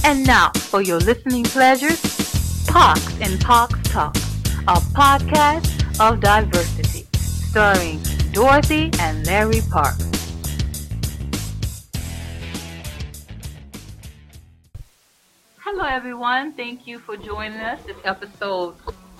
And now, for your listening pleasures, Parks and Parks Talk, a podcast of diversity, starring Dorothy and Larry Parks. Hello, everyone. Thank you for joining us. This is episode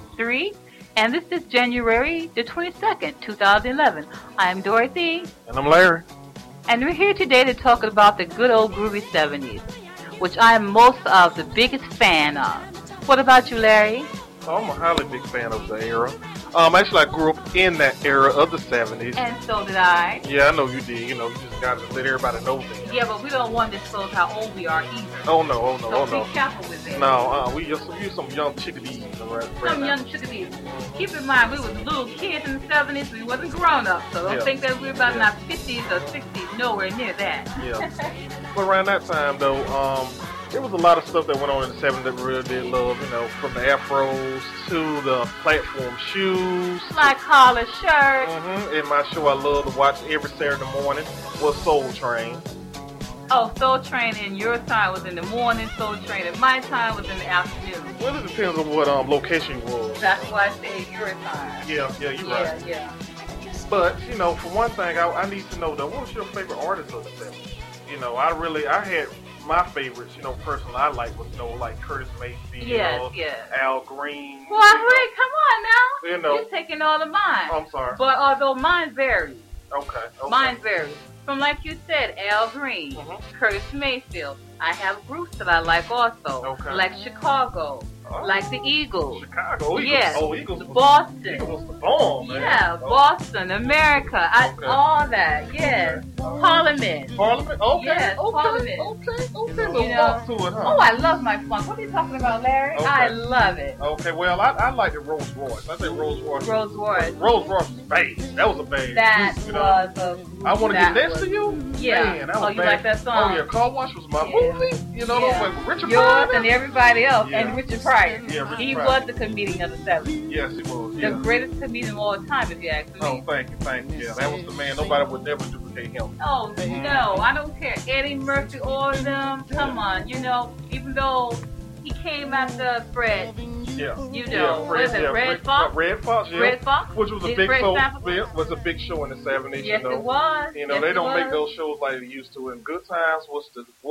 3, and this is January the 22nd, 2011. I'm Dorothy. And I'm Larry. And we're here today to talk about the good old groovy 70s, which I am most of the biggest fan of. What about you, Larry? Oh, I'm a highly big fan of the era. Actually, I grew up in that era of the 70s. And so did I. Yeah, I know you did. You know, you just got to let everybody know that. Yeah, but we don't want to disclose how old we are either. Oh, no, So be careful with it. No, we some young chickadees. Some young chickadees. Keep in mind, we was little kids in the 70s. We wasn't grown up. So don't think that we're about in our 50s or 60s. Nowhere near that. Yeah. But around that time, though, there was a lot of stuff that went on in the 70s that we really did love, you know, from the afros to the platform shoes. Like collar shirts. In my show I love to watch every Saturday morning was Soul Train. Oh, Soul Train in your time was in the morning. Soul Train in my time was in the afternoon. Well, it depends on what location you was. That's why I say your time. Yeah, you're right. Yeah. But, you know, for one thing, I need to know, though, what was your favorite artist of the 70s? You know, I had my favorites, you know, personally, I like was, you know, like Curtis Mayfield, Al Green. Well, wait, come on now. You know. You're taking all of mine. I'm sorry. But although mine varies. Okay. Mine varies. From, like you said, Al Green, Curtis Mayfield. I have groups that I like also. Okay. Like Chicago. Like the Eagles. Chicago Eagles. Yes. Oh, Eagles. Boston. Eagles was the bomb, man. Yeah, Boston, America. All that. Yes. Parliament. Parliament? Okay. Yes, Parliament. Okay. Little funk to it, huh? Oh, I love my funk. What are you talking about, Larry? Okay. I love it. Okay, well, I like the Rolls Royce. I say Rolls Royce. Rolls Royce. Rolls Royce was bad. That was a bad. That you was know? a... I want to get next to you? Yeah. Man, that was you bad. like that song? Oh, yeah. Car Wash was my movie. You know, like Richard Yours Pryor. and everybody else. Yeah. And Richard Pryor. Yeah, Richard He Pryor. was the comedian of the 70s. Yes, he was. Yeah. The greatest comedian of all time, if you ask me. Oh, thank you. Yeah, that was the man. Nobody would never duplicate him. Oh, no. I don't care. Eddie Murphy, all of them. Come on. You know, even though he came after Fred. Yeah. You know, what is it, Red Fox? Red Fox, yeah. Red Fox? Which was a big show. It was a big show in the 70s. Yes, you know. it was. You know, they don't make those shows like they used to. And Good Times was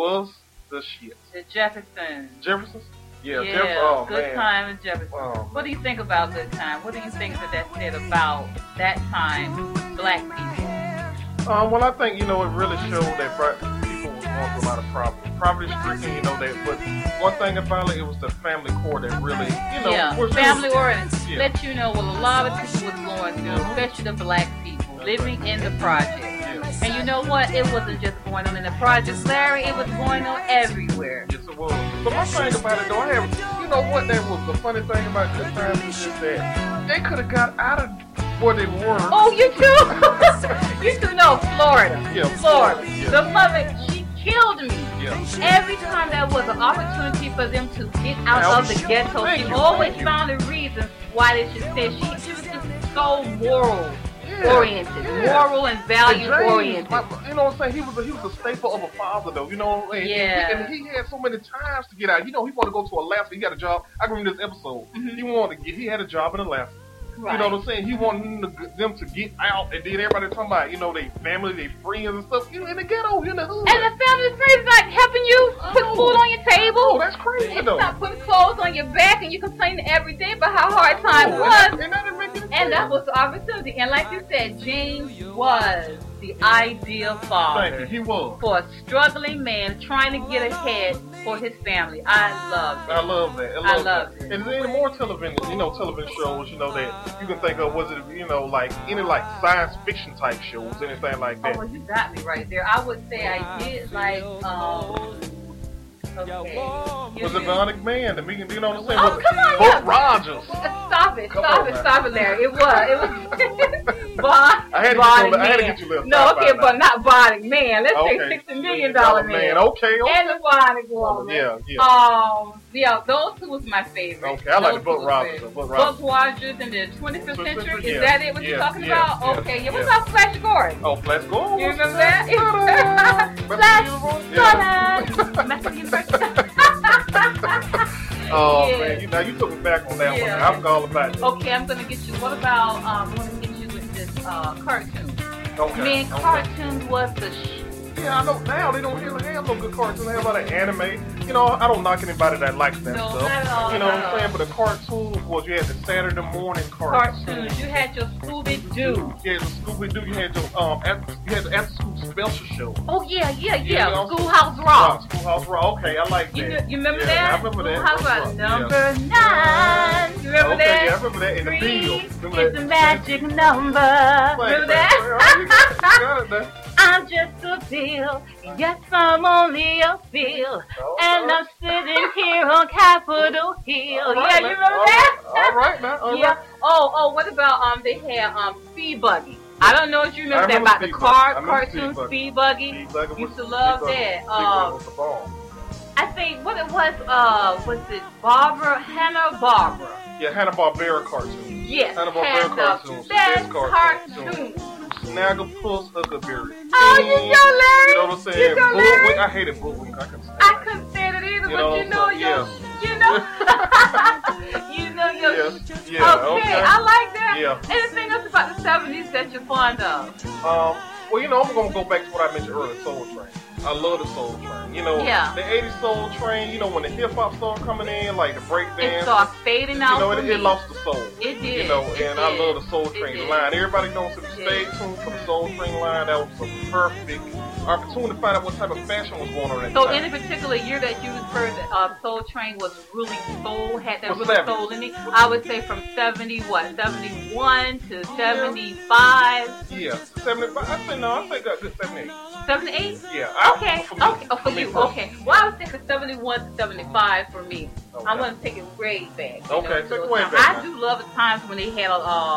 the shit. The Jeffersons. Jeffersons? Yeah, Yeah, Good Time and Jefferson. Oh. What do you think about Good Time? What do you think that said about that time, black people? Well, I think, you know, it really showed that people was going through a lot of poverty stricken, you know, that, but one thing about it was the family core that really, you know, family oriented. Let you know what a lot of people was going through, especially the black people living in the project. And you know what? It wasn't just going on in the projects, Larry. It was going on everywhere. Yes, it was. But my thing about it, though, you know what? That was the funny thing about Good Times is just that they could have got out of where they were. Oh, you too? You too know Florida. Yeah, Florida. Yeah. The mother, she killed me. Yeah. Every time there was an opportunity for them to get out of the ghetto, she always found a reason why they should stay. She was just so moral. Oriented, moral and value oriented. You know what I'm saying? He was a staple of a father, though. You know, and he had so many times to get out. You know, he wanted to go to Alaska. He got a job. I remember this episode. He had a job in Alaska. Right. You know what I'm saying? He wanted them to get out, and then everybody talking about, you know, their family, their friends and stuff, you know, in the ghetto, in the hood. And the family friends like helping you put food on your table. Oh, that's crazy, and though. Stop putting clothes on your back, and you complain every day about how hard times was. And that was the opportunity. And like you said, James was the ideal father. Thank you. He was. For a struggling man trying to get ahead for his family. I love it. I love that. I love it. And then more television shows, you know, that you can think of, was it, you know, like any like science fiction type shows, anything like that? Oh, well, you got me right there. I would say I did like, okay. Was it Bionic Man? You know what I'm saying? Oh, come on, Buck Rogers. Stop it, Larry. It was I had to get you left. No, okay, but not Bionic Man. Let's say $60 million man. Okay. And the Bionic Woman. Yeah. Those two was my favorite. Okay, I like the Buck Rogers. Buck Rogers in the 25th century. Is that it? What you're talking about? Yeah. Okay. Yeah. What about Flash Gordon? Oh, Flash Gordon. You remember that? Flash Gordon. Oh man, you took me back on that one. I forgot all about it. Okay, I'm gonna get you. What about I'm gonna get you with this cartoon. Okay. Man, cartoons was the Yeah, I know now they don't really have no good cartoons. They have a lot of anime. You know, I don't knock anybody that likes that stuff. Not at all, you know what I'm saying? But the cartoons was you had the Saturday morning cartoons. You had your Scooby-Doo. Yeah, the Scooby-Doo. You had your the after-school special show. Oh yeah. Schoolhouse Rock. Schoolhouse Rock. Okay, I like that. You remember that? I remember that. Schoolhouse Rock. Number 9. You remember that? Yeah, I remember that. And the Bill. It's a magic number. Remember that? You got it there. I'm just a bill, yes, I'm only a bill, and I'm sitting here on Capitol Hill. Yeah, you remember that? All right, now. All right. Oh, what about they had Speed Buggy. I don't know if you remember that about the cartoon Speed Buggy. Used to love that. I think what it was it Hanna-Barbera? Yeah, Hanna-Barbera cartoon. Yes, Hanna-Barbera cartoons. Best cartoon. Snagglepuss, Huckleberry. Oh, you know, Larry. You know what I'm saying? Bullwink. I hated Bullwink. I couldn't stand it either, but you know. Okay, I like that. Yeah. Anything else about the 70s that you're fond of? Well, you know, I'm gonna go back to what I mentioned earlier, Soul Train. I love the Soul Train. You know, the 80s Soul Train, you know, when the hip hop started coming in, like the break dance. It started fading out. You know, it lost the soul. It did. You know, I love the Soul Train line. Everybody knows to stay tuned for the Soul Train line. That was a perfect opportunity to find out what type of fashion was going on at the time. So, in a particular year that you heard that Soul Train was really had that really soul in it, I would say from 71 to 75. Yeah, 75. I think a good 78. 78? Yeah. Okay. Oh, for you. Okay. Well, I was thinking 71 to 75 for me. Okay. I'm going to take it way back. Okay, take it way back. I do love the times when they had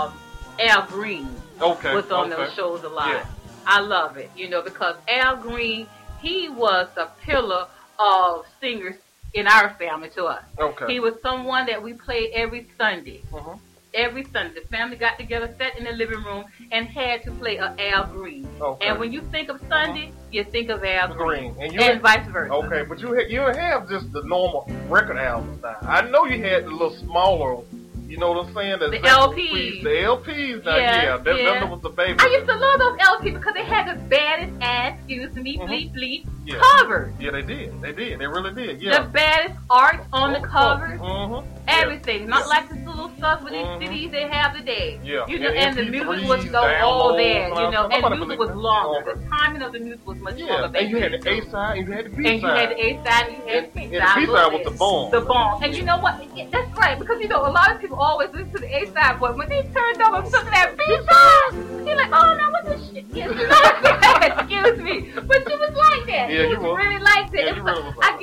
Al Green was on those shows a lot. Yeah. I love it, you know, because Al Green, he was a pillar of singers in our family to us. Okay. He was someone that we played every Sunday. Uh-huh. Every Sunday, the family got together, sat in the living room, and had to play Al Green. Okay. And when you think of Sunday, you think of Al Green, and vice versa. Okay, but you have just the normal record albums now. I know you had the little smaller. You know what I'm saying? The LPs. The LPs. That was the baby. I used to love those LPs because they had the baddest ass, excuse me, bleep bleep, covers. Yeah, they did. They really did. Yeah. The baddest art on the covers. Everything. Yeah. Not like this little stuff with these CDs they have today. Yeah. You know, and the music was all there, you know, and the music was longer. The timing of the music was much longer. And you had the A side and you had the B side. And you had the A side and you had the B side. And the B side was the bomb. The bomb. And you know what? That's right, because you know, a lot of people always listen to the A side, but when they turned over and took that B side, you're like, oh no, what the shit? Yes, you know what I'm saying? Excuse me. But you was like that. Yeah, you was. Really liked it. Yeah, you really was like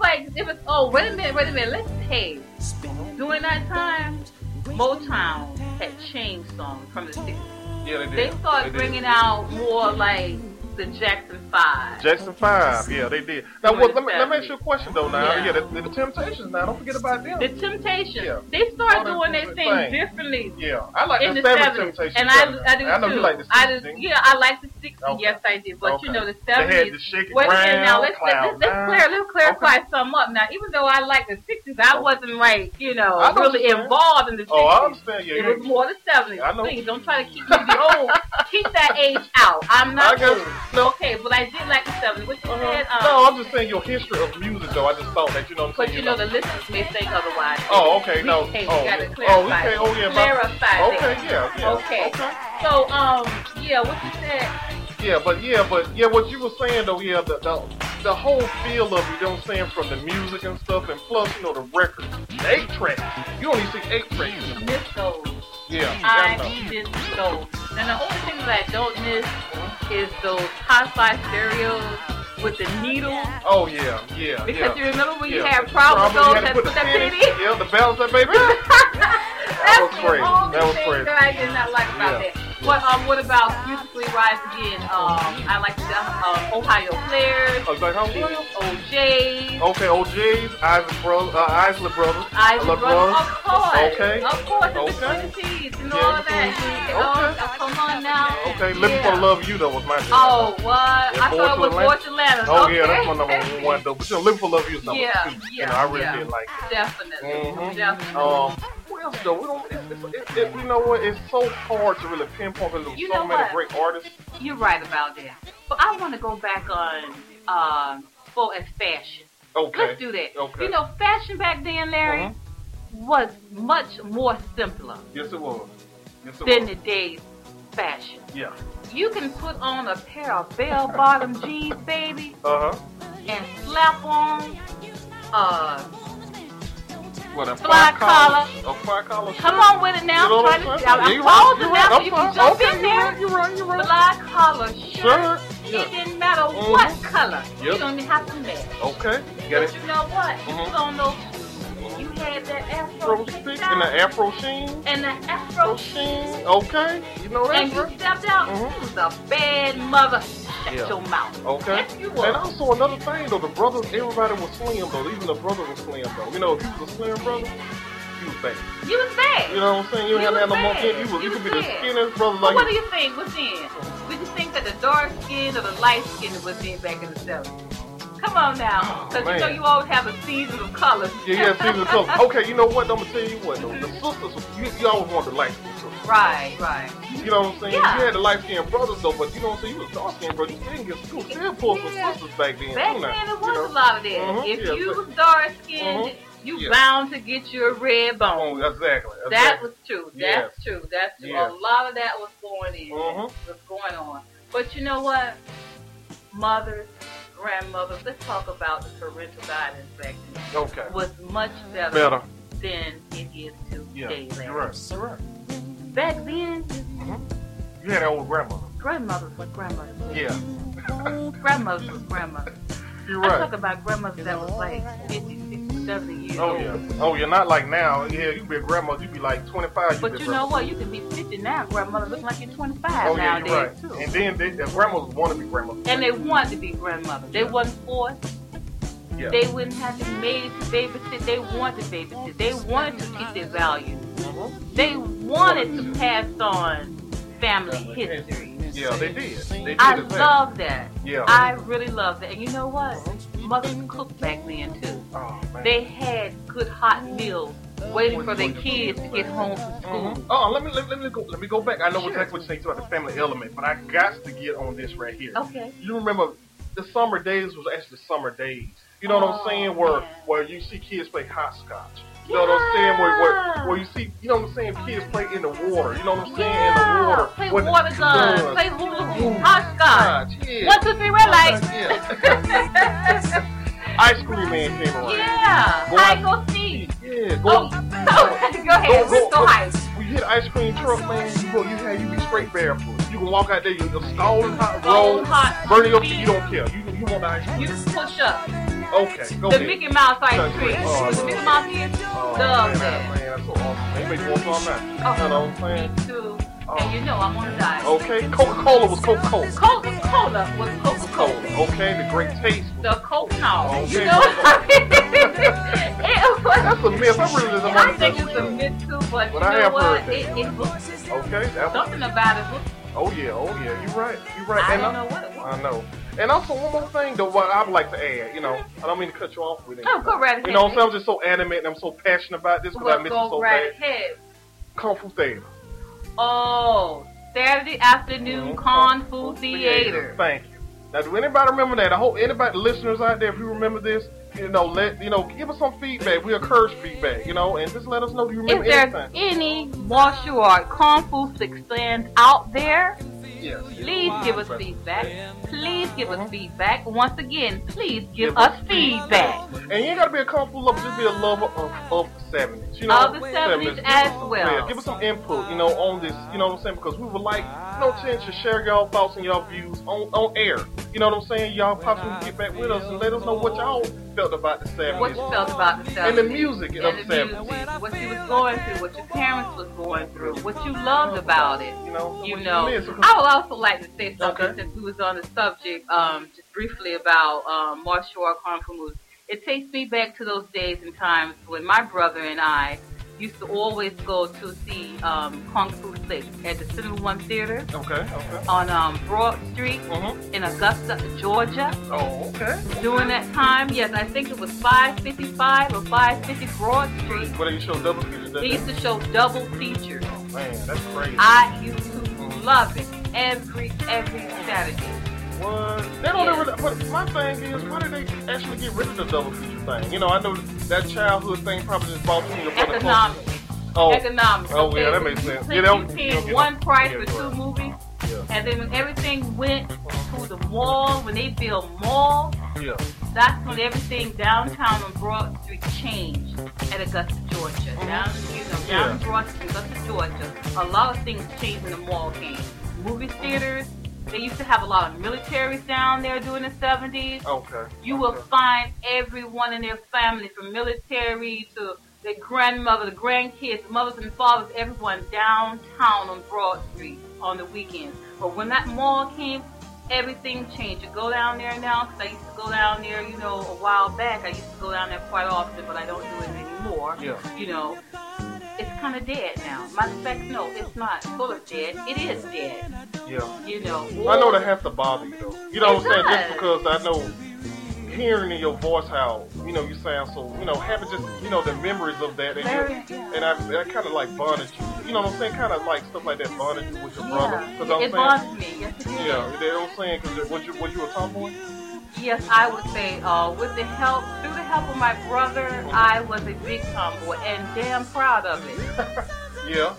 wait a minute, let's hey. During that time, Motown had changed songs from the 60s. Yeah, they did. They started bringing out more like the Jackson 5. Jackson 5, yeah, they did. Now, let me ask you a question, though, now. Yeah, the Temptations, now, don't forget about them. The Temptations. They started doing their thing differently. Yeah, I like in the 70s. Temptations. And I do, I know too. you like the 60s. I like the 60s. Okay. Yes, I did. But, you know, the 70s. They had the Shake It Round, now, let's clarify something up. Now, even though I like the 60s, I wasn't, like, you know, really involved in the 60s. Oh, I understand. Yeah, it was more the 70s. I know. Please, don't try to keep me old. Keep that age out. I'm not old. No. Okay, but I did like the 70s. What you said? No, I'm just saying your history of music, though. I just thought that, you know what I'm saying. But, you know, the listeners may think otherwise. Oh, okay. No. We gotta clarify. Clarify that. Okay, yeah. Okay. So, what you said. Yeah, what you were saying though, the whole feel of it, you know what I'm saying, from the music and stuff, and plus, you know, the records, the 8-track. You only see 8 tracks. Miss those. Yeah. I miss those. And the only thing that I don't miss is those Hi-Fi stereos with the needle. Oh yeah. Because you remember when you had problems with those that put that penny? Yeah, the balance that baby. That was crazy. That was crazy. That I did not like about that. What about Musically Rise Again? I like the Ohio Players. Like how old? OJ's. Okay, OJ's, Isley Brothers. Isley Brothers. Of course. Okay. Of course. Okay. The Twenties and all of that. Okay. Come on now. Okay. Living for the Love of You though was my name. Oh, what? I thought it was Born to Atlanta. Oh yeah, that's my number one though. But Living for the Love of You is number two. Yeah. I really did like it. Definitely. Definitely. What else though? We don't. You know what? It's so hard to really pinpoint because there's so many great artists. You're right about that. But I want to go back on for as fashion. Okay. Let's do that. Okay. You know, fashion back then, Larry, was much more simpler. Yes, it was. Than today's fashion. Yeah. You can put on a pair of bell-bottom jeans, baby, and slap on a fly collar. A fly collar. Come on with it now. I'm pausing now so you can jump in there. You're right. Fly collar shirt. Yeah. It didn't matter what color. Yep. You don't even have to match. Okay. Get it. You know what? You put on those. You had that afro stick and the afro sheen. And the afro sheen. Okay. You know that. And you stepped out. You was a bad mother. Shut your mouth. Okay. Yes, you was. And also another thing though, the brothers, everybody was slim though. Even the brother was slim though. You know, if you was a slim brother, you was bad. You was bad. You know what I'm saying? You didn't have no more. You could be the skinniest brother. Like what do you think was in? Would you think that the dark skin or the light skin was in back in the 70s? Come on now, because you know you always have a season of colors. Yeah, season of colors. Okay, you know what? I'm gonna tell you what though. The sisters, you always wanted the light skin sisters. Right. You know what I'm saying? Yeah. You had the light skinned brothers though, but you know what I'm saying? You was dark skinned brother. You didn't get school. Still pull some sisters back then. Back then it was a lot of that. If you was dark skinned, you bound to get your red bone. Exactly. That was true. That's true. A lot of that was going on. But you know what? Mothers, grandmothers, let's talk about the parental guidance back then. Okay. Was much better than it is today. Yeah, you're right. Back then, you had that old grandmother. Grandmothers was grandmothers. Yeah. Grandmothers was grandmothers. You're right. I talk about grandmothers that was like 50, 60, 70 years old. Oh yeah, not like now. Yeah, you be a grandmother, you be like 25. But you know what? You can be 50 now, grandmother looking like you're 25 nowadays. You're right. Too. And then the grandmothers want to be grandmothers. And they want to be grandmothers. They wasn't forced. Yeah. They wouldn't have to be made to babysit. They wanted to babysit. They wanted to teach their values. They wanted to pass on family history. Yeah, they did. I love that. Yeah. I really love that. And you know what? Mothers cooked back then too. Oh, man. They had good hot meals waiting for their kids to get home from school. Oh, let me go back. I know exactly what you're saying about the family element, but I got to get on this right here. Okay. You remember the summer days was actually summer days. You know what I'm saying? Where you see kids play hopscotch. You know what I'm saying? Where you see, you know what I'm saying? Kids play in the water. You know what I'm saying? In the water. Play water guns. Play hula hoop. Hopscotch. Yeah. 1, 2, 3, red light. Ice cream man came around. Yeah. Hide, go see. Yeah. Go ahead. Let's go hide. When you hit an ice cream truck, man, you be straight barefoot. You can walk out there, you're scalding hot, roll, burning your feet. You don't care. You want the ice cream. You push up. Okay, go ahead. The Mickey Mouse ice cream. Was the Mickey Mouse here? Love that. Man, that's so awesome. They make one for now. You know what I'm saying? Me too. And you know I'm on a diet. Okay, Coca-Cola was Coca-Cola. Coca-Cola was Coca-Cola. Okay, the great taste. The Coke now. Okay. You know what I mean? That's a myth. I think it's a myth too, but you know what? It was okay. Something about it was. Oh yeah. You're right. I don't know what it was. I know. And also one more thing though, what I would like to add, you know, I don't mean to cut you off with it. Oh, go right ahead. You know what I'm saying? I'm just so animate and I'm so passionate about this because I miss it so bad. Ahead. Kung Fu Theater. Oh, Saturday afternoon Kung Fu Theater. Thank you. Now, do anybody remember that? I hope anybody, listeners out there, if you remember this, give us some feedback. We encourage feedback, and just let us know. Do you remember anything? If there's any martial art Kung Fu fans out there, yes. Please give us feedback. Please give us feedback. Once again, please give us feedback. And you ain't got to be a Kung Fu lover, just be a lover of the 70s. Of the 70s as well. Yeah, give us some input, on this, you know what I'm saying? Because we would like, no chance to share y'all thoughts and y'all views on air. You know what I'm saying? Y'all possibly get back with us and let us know what y'all felt about the 70s. What you felt about the 70s. And the music of the 70s. What you was going through, what your parents was going through, what you loved about it. You know. I would also like to say something since we was on the subject, just briefly about martial art kung fu movies. It takes me back to those days and times when my brother and I used to always go to see kung fu flicks at the Cinema One Theater. Okay. On Broad Street in Augusta, Georgia. Oh, okay. During that time, yes, I think it was 555 or 550 Broad Street. What do you show double features? They used to show double features. Oh man, that's crazy. I used to love it every Saturday. What? They don't ever. But my thing is, why did they actually get rid of the double feature thing? You know, I know that childhood thing probably just bought me the economics. Economics. Oh, yeah, that makes sense. You paid one price for two movies, and then when everything went to the mall, when they built malls, that's when everything downtown on Broad Street changed at Augusta, Georgia. Down in Broad Street, Augusta, Georgia, a lot of things changed when the mall came. Movie theaters. They used to have a lot of militaries down there during the 70s. Okay. You will find everyone in their family, from military to their grandmother, the grandkids, the mothers and fathers, everyone downtown on Broad Street on the weekends. But when that mall came, everything changed. You go down there now, because I used to go down there, a while back. I used to go down there quite often, but I don't do it anymore. Yeah. It's kind of dead now. Matter of fact, no, it's not full of dead. It is dead. Yeah. I know that has to bother you, though. You know what I'm saying? Just because I know hearing in your voice how, you sound so, having just, the memories of that. And I kind of like bonded you. You know what I'm saying? Kind of like stuff like that bonded you with your brother. It bonded me. Yes, it did. Yeah, you know what I'm saying? Because was you a tomboy? Yes, I would say, through the help of my brother, I was a big tomboy and damn proud of it. Yeah,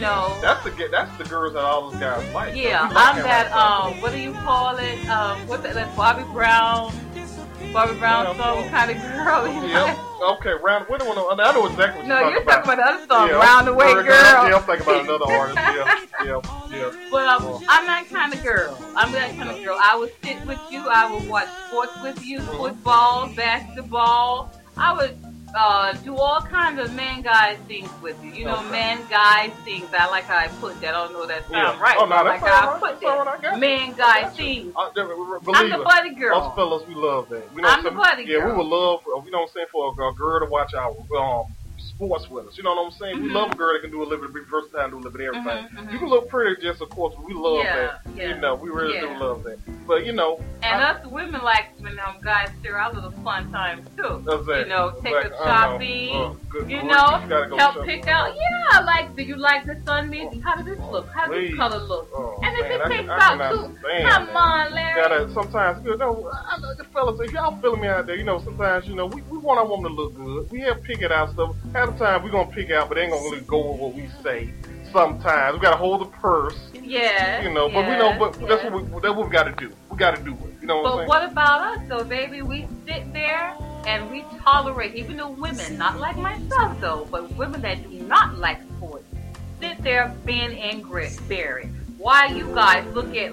but that's the girls that all those guys like. Yeah, I'm that, what do you call it? What's that Bobby Brown song kind of girl. Okay, Round. What do I know exactly what you're talking about the other song, yeah, Round the Way Girl. Yeah, I'm thinking about another artist. Yeah. But I'm that kind of girl. I would sit with you. I would watch sports with you, football, basketball. I would do all kinds of man-guy things with you. Man-guy things. I like how I put that. I don't know if that sounds right. Oh, no, that's how I put that. Man-guy things. I'm the buddy girl. Us fellas, we love that. I'm the buddy girl. Yeah, we would love, for a girl to watch our sports with us. You know what I'm saying? Mm-hmm. We love a girl that can do a little bit of versatile, do a little bit of everything. Mm-hmm. You can look pretty, just of course, but we love that. Yeah. We really do love that. But and us women like when guys share our little fun times too. Take a shopping. Help pick out. Yeah, like, do you like this on me? How does this look? How does this color look? And if it takes about two, come on, Larry. Sometimes, I know the fellas, if y'all feeling me out there, sometimes, we want our woman to look good. We have pick it out stuff. Half the time we're gonna pick out, but they ain't gonna really go with what we say. Sometimes we gotta hold the purse. Yeah. But that's what we gotta do. We gotta do it. But what about us though, baby? We sit there and we tolerate, even the women, not like myself though, but women that do not like sports, sit there being angry, bearing. Why you guys look at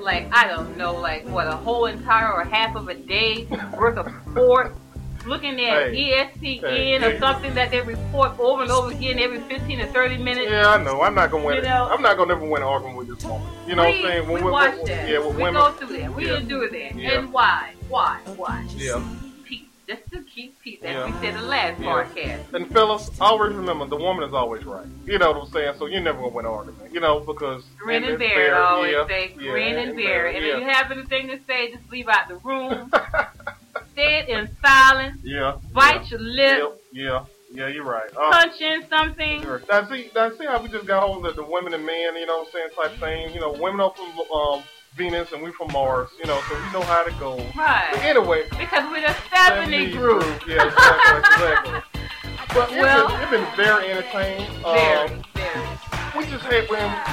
a whole entire or half of a day worth of sports? Looking at ESPN or something that they report over and over again every 15 to 30 minutes. Yeah, I know. I'm not gonna win. I'm not gonna never win an argument with this woman. You know what I'm saying? We watch that. Yeah, we go through that. We didn't do that. Yeah. And why? Yeah. Peace. Just to keep peace, as we said in the last podcast. And fellas, always remember, the woman is always right. You know what I'm saying? So you're never gonna win an argument. Because grin and bear. I always say grin and bear. And if you have anything to say, just leave out the room. Say it in silence. Yeah. Bite your lip. Yeah, you're right. Punch in something. Sure. Now see how we just got on the women and men, type thing. Women are from Venus and we from Mars, so we know how to go. Right. But anyway. Because we're the 70 group. Yeah, exactly. But it's been very entertaining. Very. We just hate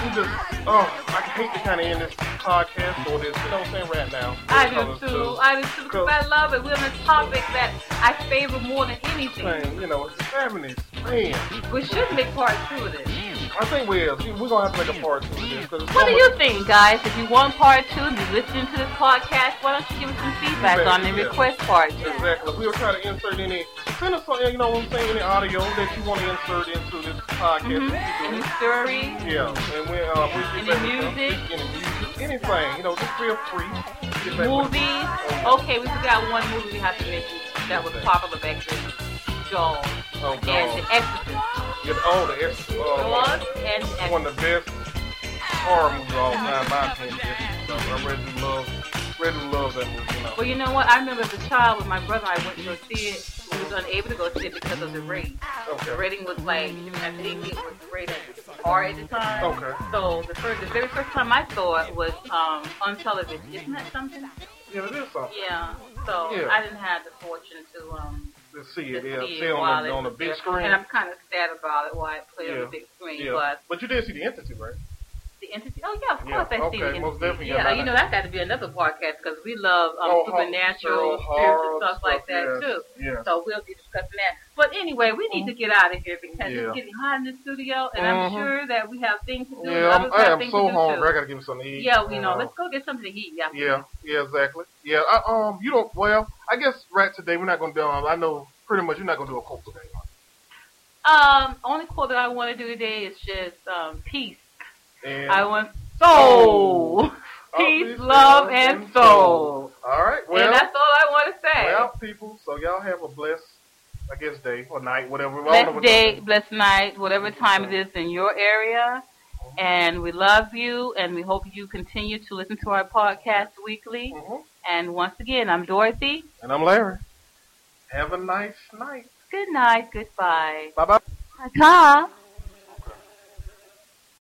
I hate to kind of end this podcast or this, right now. I do too, because I love it. We're on a topic that I favor more than anything. It's the 70s, man. We should make part 2 of this. I think we're gonna have to make a part 2 of this. What do you think, guys? If you want part 2 and you're listening to this podcast, why don't you give us some feedback on the request part 2? Exactly. We were trying to insert send us, you know what I'm saying, any audio that you want to insert into this podcast. Any stories? Yeah. And any music? Anything. You know, just feel free. Movies? Okay, we forgot one movie we have to mention that was popular back then. Jaws. Oh, God. And The Exorcist. The Exorcist. Jaws and The Exorcist. One of the best horror movies of all time, my opinion. I really love that movie. You know. Well, you know what? I remember as a child when my brother and I went to go see it, we was unable to go see it because of the rating. Okay. The rating was like, I think it was rated R at the time. Okay. So the very first time I saw it was on television. Isn't that something? Yeah, it is something. Yeah. So I didn't have the fortune to see it. See on the big screen. And I'm kind of sad about it why it played on the big screen. Yeah. But you did see The Entity, right? The Entity? Oh, yeah, of course I see The Entity. Most definitely. Yeah, you know, that's got to be another podcast because we love supernatural, spiritual stuff like that, too. Yeah. So we'll be discussing that. But anyway, we need to get out of here because it's getting hot in the studio, and I'm sure that we have things to do. Yeah, I am so hungry. I got to give me something to eat. Yeah, let's go get something to eat. Yeah, exactly. Yeah, I guess right today we're not going to do, I know pretty much you're not going to do a quote today. Only quote that I want to do today is just peace. And I want soul. Peace, love, and soul. All right. Well, and that's all I want to say. Well, people, so y'all have a blessed, I guess, day or night, whatever. Blessed day, blessed night, whatever time it is in your area. And we love you, and we hope you continue to listen to our podcast weekly. And once again, I'm Dorothy. And I'm Larry. Have a nice night. Good night. Goodbye. Bye-bye. Ta-ta.